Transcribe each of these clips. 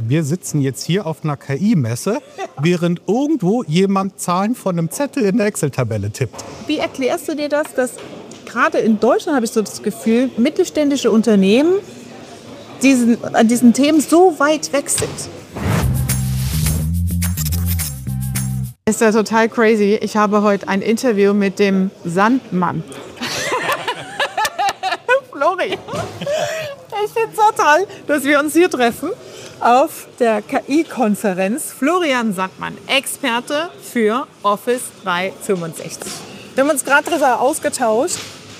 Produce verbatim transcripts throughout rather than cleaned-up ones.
wir sitzen jetzt hier auf einer K I-Messe, während irgendwo jemand Zahlen von einem Zettel in der Excel-Tabelle tippt. Wie erklärst du dir das, dass gerade in Deutschland, habe ich so das Gefühl, mittelständische Unternehmen diesen, an diesen Themen so weit weg sind? Ist ja total crazy. Ich habe heute ein Interview mit dem Sandmann. Flori, ich finde es so toll, dass wir uns hier treffen auf der K I-Konferenz. Florian Sandmann, Experte für Office dreihundertfünfundsechzig. Wir haben uns gerade darüber ausgetauscht.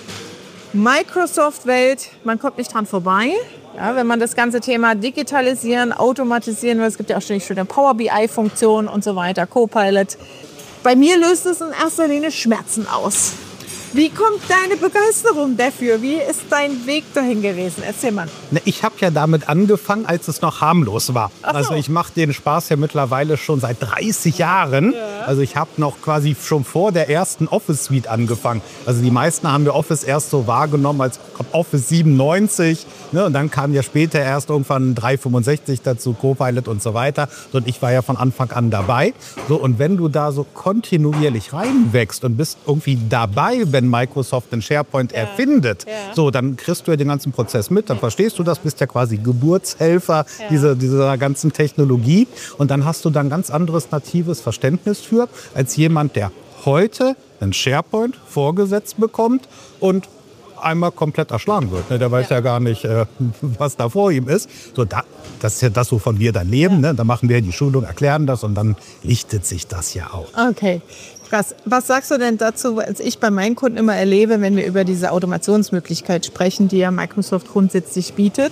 Microsoft-Welt, man kommt nicht dran vorbei. Ja, wenn man das ganze Thema digitalisieren, automatisieren will, es gibt ja auch schon eine Power B I-Funktion und so weiter, Copilot. Bei mir löst es in erster Linie Schmerzen aus. Wie kommt deine Begeisterung dafür? Wie ist dein Weg dahin gewesen? Erzähl mal. Ich habe ja damit angefangen, als es noch harmlos war. Ach so. Also ich mache den Spaß ja mittlerweile schon seit dreißig Jahren. Ja. Also ich habe noch quasi schon vor der ersten Office-Suite angefangen. Also die meisten haben wir Office erst so wahrgenommen als Office siebenundneunzig. Ne? Und dann kam ja später erst irgendwann dreihundertfünfundsechzig dazu, Copilot und so weiter. Und ich war ja von Anfang an dabei. So, und wenn du da so kontinuierlich reinwächst und bist irgendwie dabei, wenn Microsoft den SharePoint ja. erfindet, ja. so, dann kriegst du ja den ganzen Prozess mit, dann verstehst du das, bist ja quasi Geburtshelfer ja. dieser, dieser ganzen Technologie und dann hast du dann ganz anderes natives Verständnis für, als jemand, der heute einen SharePoint vorgesetzt bekommt und einmal komplett erschlagen wird. Ne? Der weiß ja. ja gar nicht, äh, was da vor ihm ist. So, da, das ist ja das, wovon wir dann leben. Ja. Ne? Da machen wir die Schulung, erklären das und dann lichtet sich das ja auch. Okay. Krass. Was sagst du denn dazu, was ich bei meinen Kunden immer erlebe, wenn wir über diese Automationsmöglichkeit sprechen, die ja Microsoft grundsätzlich bietet?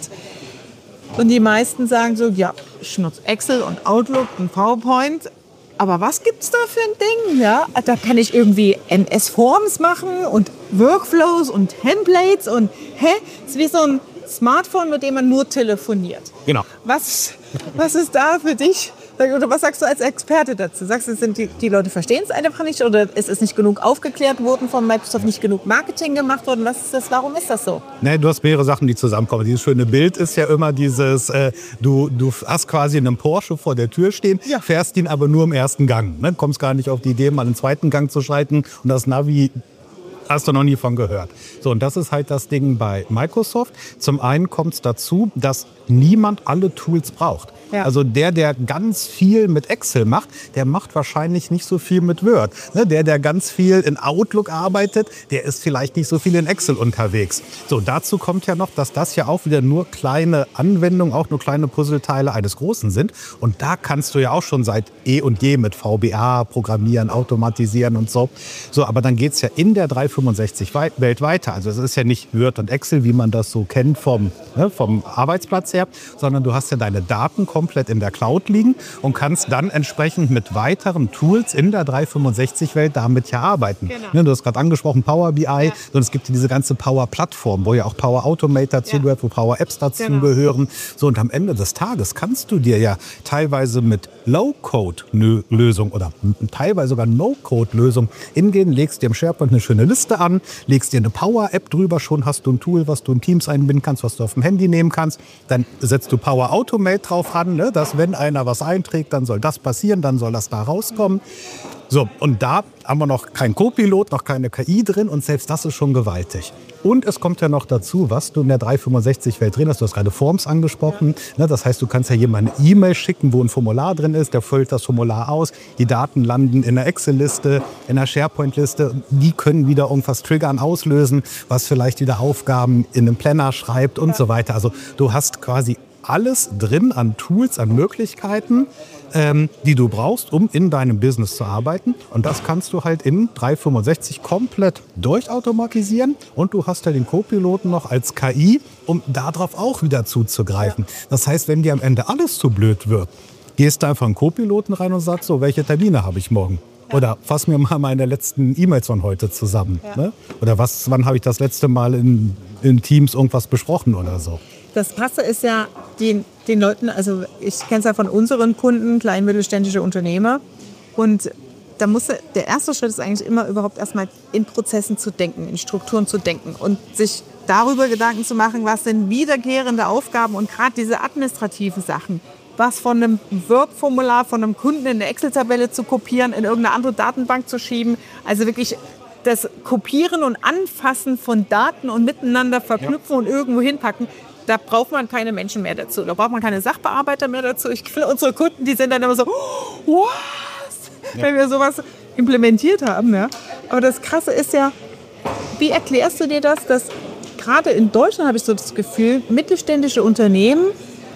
Und die meisten sagen so, ja, ich nutze Excel und Outlook und PowerPoint, aber was gibt's da für ein Ding? Ja, da kann ich irgendwie M S-Forms machen und Workflows und Templates und hä? Das ist wie so ein Smartphone, mit dem man nur telefoniert. Genau. Was, was ist da für dich? Oder was sagst du als Experte dazu? Sagst du, sind die, die Leute verstehen es einfach nicht oder ist es nicht genug aufgeklärt worden von Microsoft, nicht genug Marketing gemacht worden? Was ist das? Warum ist das so? Nee, du hast mehrere Sachen, die zusammenkommen. Dieses schöne Bild ist ja immer dieses, äh, du, du hast quasi einen Porsche vor der Tür stehen, ja. fährst ihn aber nur im ersten Gang. Ne? Kommst gar nicht auf die Idee, mal einen zweiten Gang zu schalten und das Navi hast du noch nie von gehört. So, und das ist halt das Ding bei Microsoft. Zum einen kommt es dazu, dass niemand alle Tools braucht. Ja. Also der, der ganz viel mit Excel macht, der macht wahrscheinlich nicht so viel mit Word. Ne, der, der ganz viel in Outlook arbeitet, der ist vielleicht nicht so viel in Excel unterwegs. So, dazu kommt ja noch, dass das ja auch wieder nur kleine Anwendungen, auch nur kleine Puzzleteile eines Großen sind. Und da kannst du ja auch schon seit eh und je mit V B A programmieren, automatisieren und so. So, aber dann geht es ja in der dreihundertfünfundsechzig-Welt weiter. Also es ist ja nicht Word und Excel, wie man das so kennt vom, ne, vom Arbeitsplatz her, sondern du hast ja deine Daten komplett in der Cloud liegen und kannst dann entsprechend mit weiteren Tools in der dreihundertfünfundsechzig-Welt damit ja arbeiten. Genau. Ne, du hast gerade angesprochen, Power B I, ja. und es gibt diese ganze Power-Plattform, wo ja auch Power Automate dazu gehört, ja. wo Power Apps dazu genau. gehören. So, und am Ende des Tages kannst du dir ja teilweise mit Low-Code-Lösung oder teilweise sogar No-Code-Lösung hingehen, legst dir im SharePoint eine schöne Liste an, legst dir eine Power-App drüber, schon hast du ein Tool, was du in Teams einbinden kannst, was du auf dem Handy nehmen kannst. Dann setzt du Power Automate drauf an, ne, dass wenn einer was einträgt, dann soll das passieren, dann soll das da rauskommen. So, und da haben wir noch kein Copilot, noch keine K I drin und selbst das ist schon gewaltig. Und es kommt ja noch dazu, was du in der dreihundertfünfundsechzig-Welt drin hast. Du hast gerade Forms angesprochen. Ja. Das heißt, du kannst ja jemandem eine E-Mail schicken, wo ein Formular drin ist. Der füllt das Formular aus. Die Daten landen in einer Excel-Liste, in einer SharePoint-Liste. Die können wieder irgendwas triggern, auslösen, was vielleicht wieder Aufgaben in einem Planner schreibt und ja. so weiter. Also du hast quasi alles drin an Tools, an Möglichkeiten, ähm, die du brauchst, um in deinem Business zu arbeiten. Und das kannst du halt in dreihundertfünfundsechzig komplett durchautomatisieren. Und du hast ja den Copiloten noch als K I, um darauf auch wieder zuzugreifen. Das heißt, wenn dir am Ende alles zu blöd wird, gehst du einfach in den Copiloten rein und sagst so, welche Termine habe ich morgen? Ja. Oder fass mir mal meine letzten E-Mails von heute zusammen. Ja. Ne? Oder was, wann habe ich das letzte Mal in, in Teams irgendwas besprochen oder so. Das Krasse ist ja, den, den Leuten, also ich kenne es ja von unseren Kunden, klein- mittelständische Unternehmer. Und da muss der erste Schritt ist eigentlich immer überhaupt erstmal in Prozessen zu denken, in Strukturen zu denken und sich darüber Gedanken zu machen, was sind wiederkehrende Aufgaben und gerade diese administrativen Sachen. was von einem Word-Formular von einem Kunden in eine Excel-Tabelle zu kopieren, in irgendeine andere Datenbank zu schieben. Also wirklich das Kopieren und Anfassen von Daten und miteinander verknüpfen ja. und irgendwo hinpacken. Da braucht man keine Menschen mehr dazu. Da braucht man keine Sachbearbeiter mehr dazu. Ich finde, unsere Kunden, die sind dann immer so, oh, was? Ja. Wenn wir sowas implementiert haben. Ja. Aber das Krasse ist ja, wie erklärst du dir das, dass gerade in Deutschland, habe ich so das Gefühl, mittelständische Unternehmen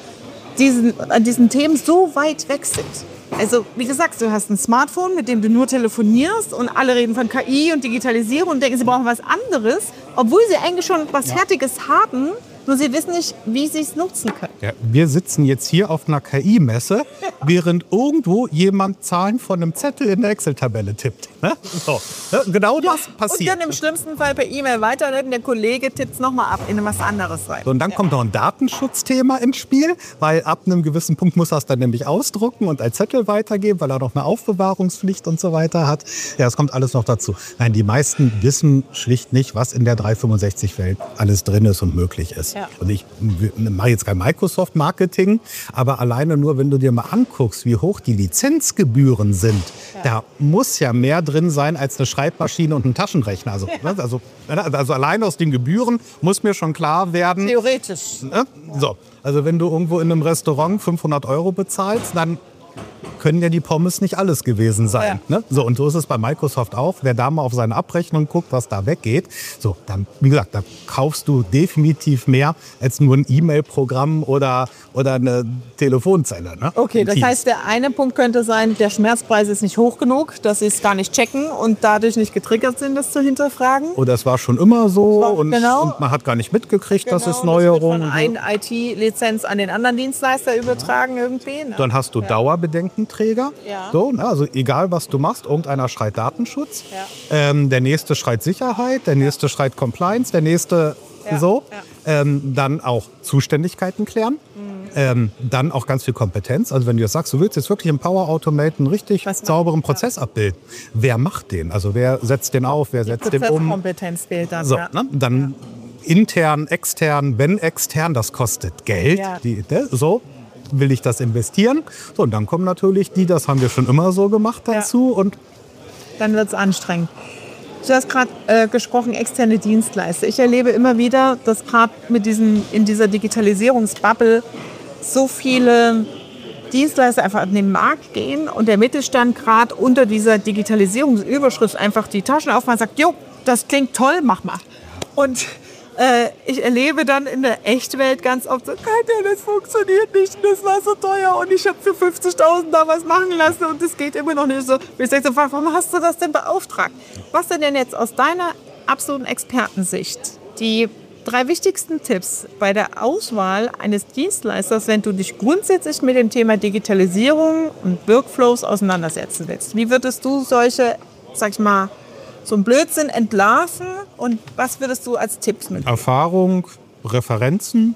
diesen, an diesen Themen so weit weg sind? Also, wie gesagt, du hast ein Smartphone, mit dem du nur telefonierst und alle reden von K I und Digitalisierung und denken, sie brauchen was anderes, obwohl sie eigentlich schon was ja. Fertiges haben, nur sie wissen nicht, wie sie es nutzen können. Ja, wir sitzen jetzt hier auf einer K I-Messe, ja. während irgendwo jemand Zahlen von einem Zettel in der Excel-Tabelle tippt. Ne? So. Ja, genau ja. das passiert. Und dann im schlimmsten Fall per E-Mail weiterleiten, der Kollege tippt es nochmal ab in was anderes rein. So, und dann ja. kommt noch ein Datenschutzthema ins Spiel, weil ab einem gewissen Punkt muss er es dann nämlich ausdrucken und als Zettel weitergeben, weil er noch eine Aufbewahrungspflicht und so weiter hat. Ja, das kommt alles noch dazu. Nein, die meisten wissen schlicht nicht, was in der dreihundertfünfundsechzig-Welt alles drin ist und möglich ist. Ja. Und ich mache jetzt kein Microsoft-Marketing, aber alleine nur, wenn du dir mal anguckst, wie hoch die Lizenzgebühren sind, ja. da muss ja mehr drin sein als eine Schreibmaschine und ein Taschenrechner. Also, ja. also, also allein aus den Gebühren muss mir schon klar werden. Theoretisch. Ne? So, also wenn du irgendwo in einem Restaurant fünfhundert Euro bezahlst, dann können ja die Pommes nicht alles gewesen sein. Ja. Ne? So, und so ist es bei Microsoft auch. Wer da mal auf seine Abrechnung guckt, was da weggeht, so, dann, wie gesagt, da kaufst du definitiv mehr als nur ein E-Mail-Programm oder, oder eine Telefonzelle. Ne? Okay, das heißt, der eine Punkt könnte sein, der Schmerzpreis ist nicht hoch genug, dass sie es gar nicht checken und dadurch nicht getriggert sind, das zu hinterfragen. Oder es war schon immer so war, und, genau. und man hat gar nicht mitgekriegt, genau, dass es Neuerungen gibt. Von einer I T-Lizenz an den anderen Dienstleister übertragen ja. irgendwie. Ne? Dann hast du ja. Dauerbedenkenträger. Ja. So, ne, also egal, was du machst, irgendeiner schreit Datenschutz, ja. ähm, der nächste schreit Sicherheit, der nächste ja. schreit Compliance, der nächste ja. so. Ja. Ähm, dann auch Zuständigkeiten klären, mhm. ähm, dann auch ganz viel Kompetenz. Also wenn du jetzt sagst, du willst jetzt wirklich im Power Automate einen richtig was sauberen Prozess ja. abbilden, wer macht den? Also wer setzt den auf, wer Die setzt den um? Kompetenz fehlt dann. So, ja. ne, dann ja. intern, extern, wenn extern, das kostet Geld. Ja. Die, ne, so. Will ich das investieren? So, und dann kommen natürlich die, das haben wir schon immer so gemacht dazu. Ja. Und dann wird es anstrengend. Du hast gerade äh, gesprochen, externe Dienstleister. Ich erlebe immer wieder, dass gerade mit diesen, in dieser Digitalisierungsbubble so viele Dienstleister einfach an den Markt gehen und der Mittelstand gerade unter dieser Digitalisierungsüberschrift einfach die Taschen aufmacht und sagt, jo, das klingt toll, mach mal. Und Äh, ich erlebe dann in der Echtwelt ganz oft so, Katja, das funktioniert nicht, das war so teuer und ich habe für fünfzigtausend da was machen lassen und das geht immer noch nicht so. Ich sage so, warum hast du das denn beauftragt? Was sind denn jetzt aus deiner absoluten Expertensicht die drei wichtigsten Tipps bei der Auswahl eines Dienstleisters, wenn du dich grundsätzlich mit dem Thema Digitalisierung und Workflows auseinandersetzen willst? Wie würdest du solche, sag ich mal, so ein Blödsinn entlarven und was würdest du als Tipps mit? Erfahrung, Referenzen,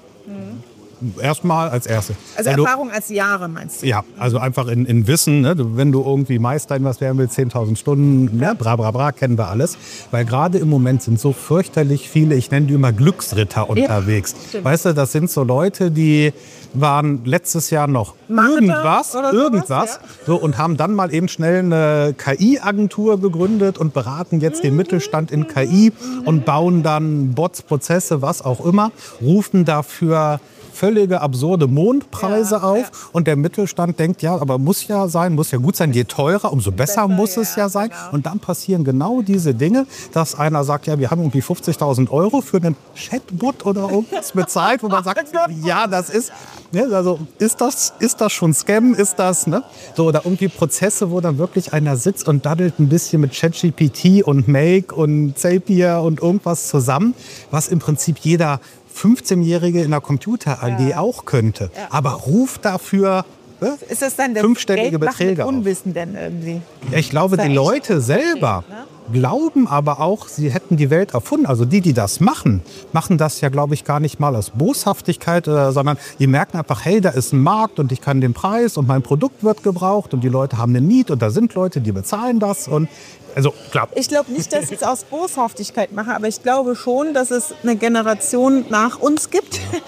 mhm. erstmal als Erste. Also wenn Erfahrung du, als Jahre meinst du? Ja, also einfach in, in Wissen, ne? Wenn du irgendwie Meister in was werden willst, zehntausend Stunden, ne? bra bra bra, kennen wir alles. Weil gerade im Moment sind so fürchterlich viele, ich nenne die immer Glücksritter unterwegs. Ja, weißt du, das sind so Leute, die waren letztes Jahr noch irgendwas, irgendwas ja. so, und haben dann mal eben schnell eine K I-Agentur gegründet und beraten jetzt den Mittelstand in K I und bauen dann Bots, Prozesse, was auch immer, rufen dafür völlige absurde Mondpreise ja, auf ja. und der Mittelstand denkt, ja, aber muss ja sein, muss ja gut sein, je teurer, umso besser, besser muss ja, es ja sein. Genau. Und dann passieren genau diese Dinge, dass einer sagt, ja, wir haben irgendwie fünfzigtausend Euro für einen Chatbot oder irgendwas bezahlt, wo man sagt, ja, das ist, ne, also ist das, ist das schon Scam, ist das, ne? So, oder irgendwie Prozesse, wo dann wirklich einer sitzt und daddelt ein bisschen mit ChatGPT und Make und Zapier und irgendwas zusammen, was im Prinzip jeder fünfzehnjährige in der Computer-A G ja. auch könnte. Ja. Aber ruft dafür ne, ist das dann der fünfstellige Beträge auf. Unwissen denn irgendwie? Ja, ich glaube, die Leute selber ne? glauben aber auch, sie hätten die Welt erfunden. Also die, die das machen, machen das ja, glaube ich, gar nicht mal aus Boshaftigkeit, äh, sondern die merken einfach, hey, da ist ein Markt und ich kann den Preis und mein Produkt wird gebraucht und die Leute haben einen Need und da sind Leute, die bezahlen das und also, klar. Ich glaube nicht, dass ich es aus Boshaftigkeit mache, aber ich glaube schon, dass es eine Generation nach uns gibt,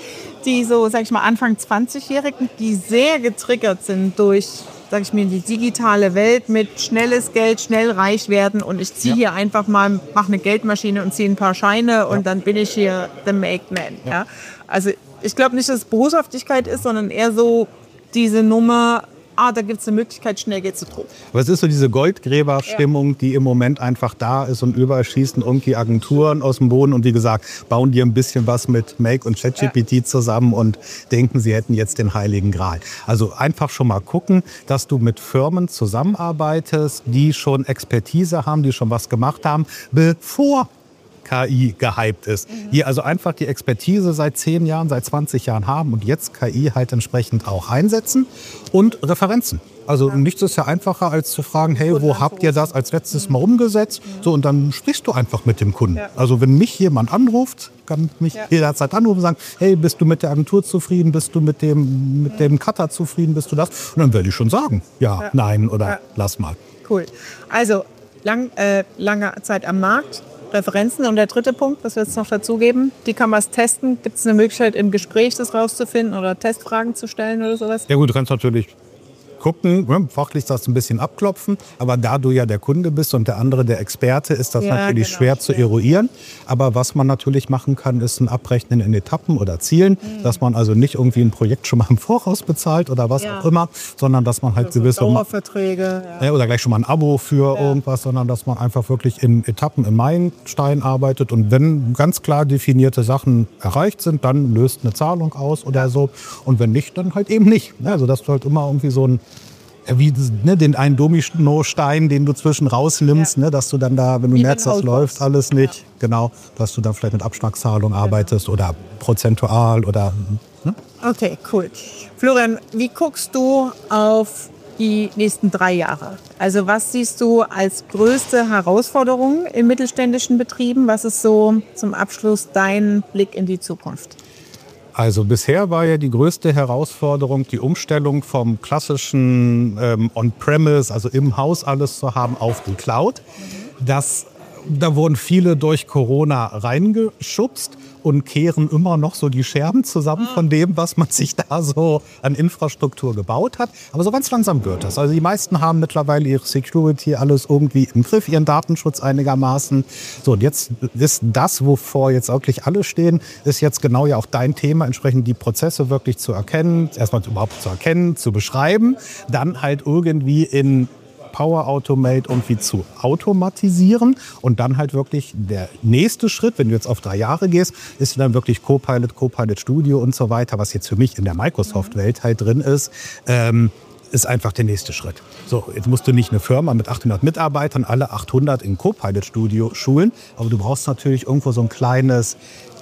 die so, sag ich mal, Anfang zwanzigjährigen, die sehr getriggert sind durch, sag ich mir, die digitale Welt mit schnelles Geld, schnell reich werden und ich ziehe ja. hier einfach mal, mache eine Geldmaschine und ziehe ein paar Scheine ja. und dann bin ich hier the make man. Ja. Ja? Also ich glaube nicht, dass es Boshaftigkeit ist, sondern eher so diese Nummer, ah, da gibt es eine Möglichkeit, schnell Geld zu drucken. Aber es ist so diese Goldgräberstimmung, ja. die im Moment einfach da ist und überall schießen irgendwie Agenturen aus dem Boden und wie gesagt, bauen die ein bisschen was mit Make und ChatGPT ja. zusammen und denken, sie hätten jetzt den heiligen Gral. Also einfach schon mal gucken, dass du mit Firmen zusammenarbeitest, die schon Expertise haben, die schon was gemacht haben, bevor K I gehypt ist. Mhm. Die also einfach die Expertise seit zehn Jahren, seit zwanzig Jahren haben und jetzt K I halt entsprechend auch einsetzen und Referenzen. Also ja. nichts ist ja einfacher, als zu fragen, hey, wo habt ihr das als letztes Mal umgesetzt? Mhm. So, und dann sprichst du einfach mit dem Kunden. Ja. Also wenn mich jemand anruft, kann mich ja. jederzeit anrufen und sagen, hey, bist du mit der Agentur zufrieden? Bist du mit dem, mit dem Cutter zufrieden? Bist du das? Und dann werde ich schon sagen, ja, ja. nein oder ja. lass mal. Cool. Also lang, äh, lange Zeit am Markt. Referenzen. Und der dritte Punkt, was wir jetzt noch dazugeben, die kann man testen. Gibt es eine Möglichkeit, im Gespräch das rauszufinden oder Testfragen zu stellen oder sowas? Ja gut, du kannst natürlich gucken, ne, fachlich das ein bisschen abklopfen, aber da du ja der Kunde bist und der andere der Experte, ist das ja, natürlich genau, schwer zu eruieren. Aber was man natürlich machen kann, ist ein Abrechnen in Etappen oder Zielen, mhm. dass man also nicht irgendwie ein Projekt schon mal im Voraus bezahlt oder was ja. auch immer, sondern dass man halt also gewisse Dauerverträge ja. oder gleich schon mal ein Abo für ja. irgendwas, sondern dass man einfach wirklich in Etappen, in Meilensteinen arbeitet und wenn ganz klar definierte Sachen erreicht sind, dann löst eine Zahlung aus oder so und wenn nicht, dann halt eben nicht. Also dass du halt immer irgendwie so ein wie ne, den einen Dominostein, den du zwischen rausnimmst, ja. ne, dass du dann da, wenn du merkst, das läuft alles nicht, ja. genau, dass du dann vielleicht mit Abschlagszahlung arbeitest genau. oder prozentual oder. Ne? Okay, cool. Florian, wie guckst du auf die nächsten drei Jahre? Also was siehst du als größte Herausforderung in mittelständischen Betrieben? Was ist so zum Abschluss dein Blick in die Zukunft? Also bisher war ja die größte Herausforderung die Umstellung vom klassischen ähm, On-Premise, also im Haus alles zu haben, auf die Cloud. Das, da wurden viele durch Corona reingeschubst und kehren immer noch so die Scherben zusammen von dem, was man sich da so an Infrastruktur gebaut hat. Aber so ganz langsam wird das. Also die meisten haben mittlerweile ihre Security alles irgendwie im Griff, ihren Datenschutz einigermaßen. So, und jetzt ist das, wovor jetzt wirklich alle stehen, ist jetzt genau ja auch dein Thema, entsprechend die Prozesse wirklich zu erkennen, erstmal überhaupt zu erkennen, zu beschreiben, dann halt irgendwie in Power Automate irgendwie zu automatisieren und dann halt wirklich der nächste Schritt, wenn du jetzt auf drei Jahre gehst, ist dann wirklich Copilot, Copilot Studio und so weiter, was jetzt für mich in der Microsoft-Welt halt drin ist, ähm, ist einfach der nächste Schritt. So, jetzt musst du nicht eine Firma mit achthundert Mitarbeitern, alle achthundert in Copilot Studio schulen, aber du brauchst natürlich irgendwo so ein kleines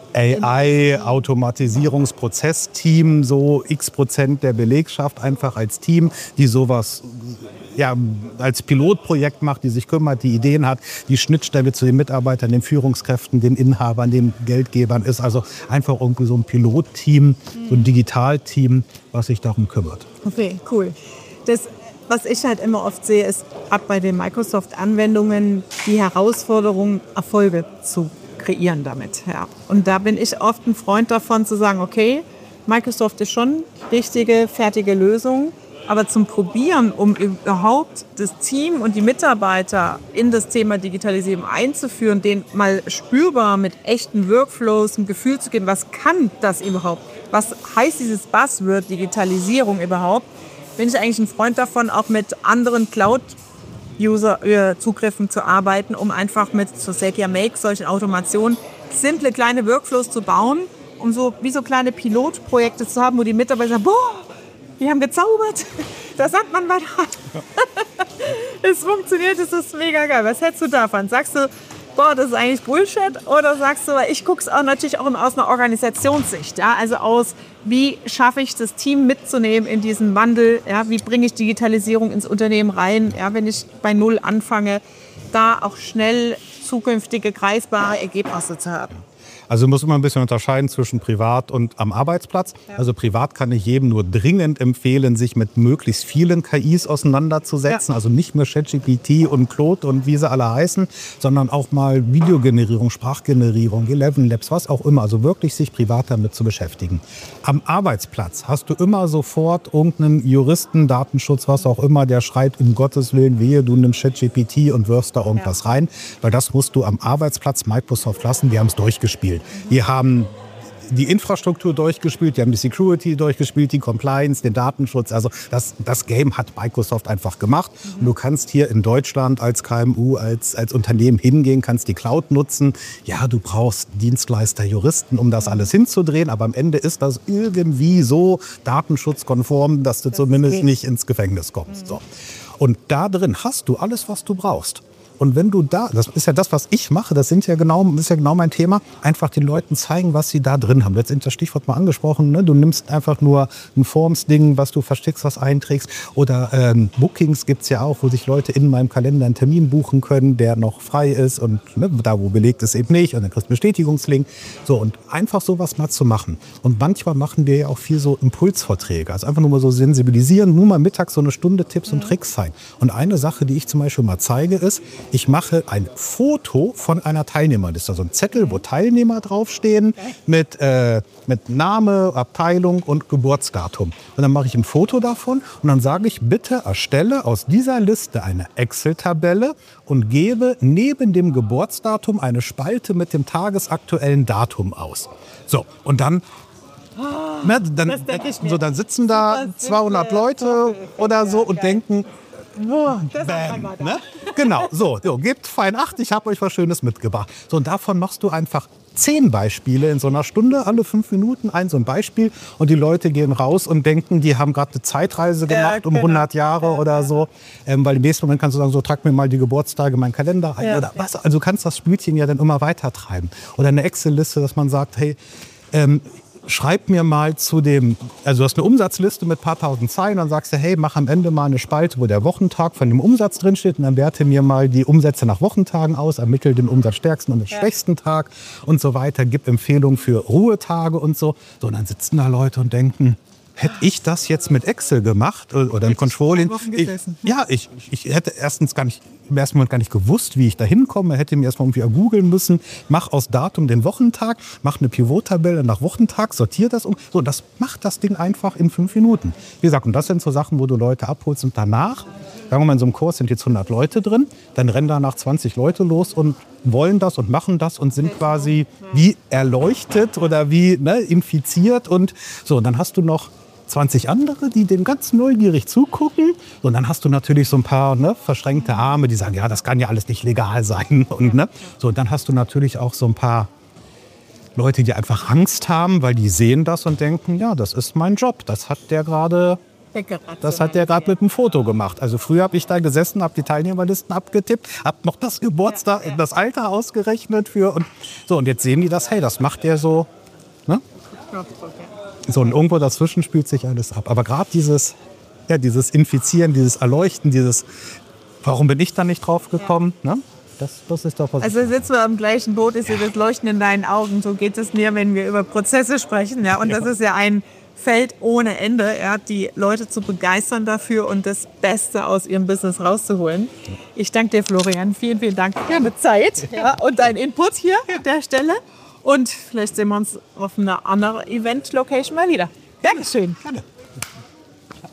A I-Automatisierungsprozessteam, so x Prozent der Belegschaft einfach als Team, die sowas ja, als Pilotprojekt macht, die sich kümmert, die Ideen hat, die Schnittstelle zu den Mitarbeitern, den Führungskräften, den Inhabern, den Geldgebern ist. Also einfach irgendwie so ein Pilotteam, so ein Digitalteam, was sich darum kümmert. Okay, cool. Das, was ich halt immer oft sehe, ist ab bei den Microsoft-Anwendungen die Herausforderung, Erfolge zu kreieren damit. Ja. Und da bin ich oft ein Freund davon zu sagen, okay, Microsoft ist schon richtige, fertige Lösung, aber zum Probieren, um überhaupt das Team und die Mitarbeiter in das Thema Digitalisierung einzuführen, denen mal spürbar mit echten Workflows ein Gefühl zu geben, was kann das überhaupt? Was heißt dieses Buzzword Digitalisierung überhaupt? Bin ich eigentlich ein Freund davon, auch mit anderen Cloud-User-Zugriffen zu arbeiten, um einfach mit so Zapier Make, solchen Automationen, simple kleine Workflows zu bauen, um so wie so kleine Pilotprojekte zu haben, wo die Mitarbeiter sagen, boah, wir haben gezaubert, da sagt man was. Es funktioniert, es ist mega geil. Was hältst du davon? Sagst du, boah, das ist eigentlich Bullshit? Oder sagst du, ich gucke es auch natürlich auch aus einer Organisationssicht, ja? Also aus, wie schaffe ich das Team mitzunehmen in diesen Wandel? Ja? Wie bringe ich Digitalisierung ins Unternehmen rein, ja? Wenn ich bei Null anfange, da auch schnell zukünftige greifbare Ergebnisse zu haben? Also muss immer ein bisschen unterscheiden zwischen privat und am Arbeitsplatz. Ja. Also privat kann ich jedem nur dringend empfehlen, sich mit möglichst vielen K Is auseinanderzusetzen. Ja. Also nicht nur ChatGPT und Claude und wie sie alle heißen, sondern auch mal Videogenerierung, Sprachgenerierung, Eleven Labs, was auch immer. Also wirklich sich privat damit zu beschäftigen. Am Arbeitsplatz hast du immer sofort irgendeinen Juristen, Datenschutz, was auch immer, der schreit, um Gottes Willen, wehe, du nimmst ChatGPT und wirfst da irgendwas ja. rein. Weil das musst du am Arbeitsplatz Microsoft lassen. Die haben es durchgespielt. Die haben die Infrastruktur durchgespielt, die haben die Security durchgespielt, die Compliance, den Datenschutz. Also das, das Game hat Microsoft einfach gemacht. Mhm. Und du kannst hier in Deutschland als K M U, als, als Unternehmen hingehen, kannst die Cloud nutzen. Ja, du brauchst Dienstleister, Juristen, um das alles hinzudrehen. Aber am Ende ist das irgendwie so datenschutzkonform, dass du das zumindest geht. nicht ins Gefängnis kommst. Mhm. So. Und da drin hast du alles, was du brauchst. Und wenn du da, das ist ja das, was ich mache, das sind ja genau, das ist ja genau mein Thema, einfach den Leuten zeigen, was sie da drin haben. Letztendlich das Stichwort mal angesprochen, ne? Du nimmst einfach nur ein Forms-Ding, was du versteckst, was einträgst. Oder ähm, Bookings gibt es ja auch, wo sich Leute in meinem Kalender einen Termin buchen können, der noch frei ist und ne, da, wo belegt ist, eben nicht. Und dann kriegst du einen Bestätigungslink. So, und einfach sowas mal zu machen. Und manchmal machen wir ja auch viel so Impulsvorträge. Also einfach nur mal so sensibilisieren, nur mal mittags so eine Stunde Tipps und Tricks zeigen. Und eine Sache, die ich zum Beispiel mal zeige, ist, ich mache ein Foto von einer Teilnehmerliste, also ein Zettel, wo Teilnehmer draufstehen mit, äh, mit Name, Abteilung und Geburtsdatum. Und dann mache ich ein Foto davon und dann sage ich, bitte erstelle aus dieser Liste eine Excel-Tabelle und gebe neben dem Geburtsdatum eine Spalte mit dem tagesaktuellen Datum aus. So, und dann Oh, ne, dann, so, dann sitzen da zweihundert Leute oder so und denken, oh, bam, ne? Genau, so, so, gebt fein acht, ich habe euch was Schönes mitgebracht. So, und davon machst du einfach zehn Beispiele in so einer Stunde, alle fünf Minuten ein so ein Beispiel und die Leute gehen raus und denken, die haben gerade eine Zeitreise gemacht ja, genau. um hundert Jahre ja, oder so, ähm, weil im nächsten Moment kannst du sagen, so trag mir mal die Geburtstage in meinen Kalender ein ja, oder was. Also du kannst das Spielchen ja dann immer weiter treiben. Oder eine Excel-Liste, dass man sagt, hey, ähm, schreib mir mal zu dem, also du hast eine Umsatzliste mit ein paar tausend Zeilen, dann sagst du, hey, mach am Ende mal eine Spalte, wo der Wochentag von dem Umsatz drin steht und dann werte mir mal die Umsätze nach Wochentagen aus, ermittel den umsatzstärksten und den ja. schwächsten Tag und so weiter, gib Empfehlungen für Ruhetage und so. So, und dann sitzen da Leute und denken, hätte ich das jetzt mit Excel gemacht oder im Controlling? Ich, ja, ich, ich hätte erstens gar nicht, im ersten Moment gar nicht gewusst, wie ich da hinkomme. Hätte mir erstmal irgendwie googeln müssen. Mach aus Datum den Wochentag, mach eine Pivot-Tabelle nach Wochentag, sortiere das um. So, das macht das Ding einfach in fünf Minuten. Wie gesagt, und das sind so Sachen, wo du Leute abholst und danach, sagen wir mal, in so einem Kurs sind jetzt hundert Leute drin, dann rennen danach zwanzig Leute los und wollen das und machen das und sind quasi wie erleuchtet oder wie ne, infiziert und so. Und dann hast du noch zwanzig andere, die dem ganz neugierig zugucken. Und dann hast du natürlich so ein paar ne, verschränkte Arme, die sagen, ja, das kann ja alles nicht legal sein. Und, ne? So, und dann hast du natürlich auch so ein paar Leute, die einfach Angst haben, weil die sehen das und denken, ja, das ist mein Job. Das hat der gerade das hat der gerade mit einem Foto gemacht. Also früher habe ich da gesessen, habe die Teilnehmerlisten abgetippt, habe noch das Geburtstag, das Alter ausgerechnet für und so. Und jetzt sehen die das, hey, das macht der so. Ne? So, und irgendwo dazwischen spielt sich alles ab. Aber gerade dieses, ja, dieses Infizieren, dieses Erleuchten, dieses, warum bin ich da nicht drauf gekommen? Ja. Ne? Das, das ist doch was. Also sitzen wir am gleichen Boot, ist ja das Leuchten in deinen Augen. So geht es mir, wenn wir über Prozesse sprechen. Ja? Und das ist ja ein Feld ohne Ende, ja? Die Leute zu begeistern dafür und das Beste aus ihrem Business rauszuholen. Ich danke dir, Florian. Vielen, vielen Dank für deine Zeit ja, und deinen Input hier an der Stelle. Und vielleicht sehen wir uns auf einer anderen Event-Location mal wieder. Dankeschön. Gerne.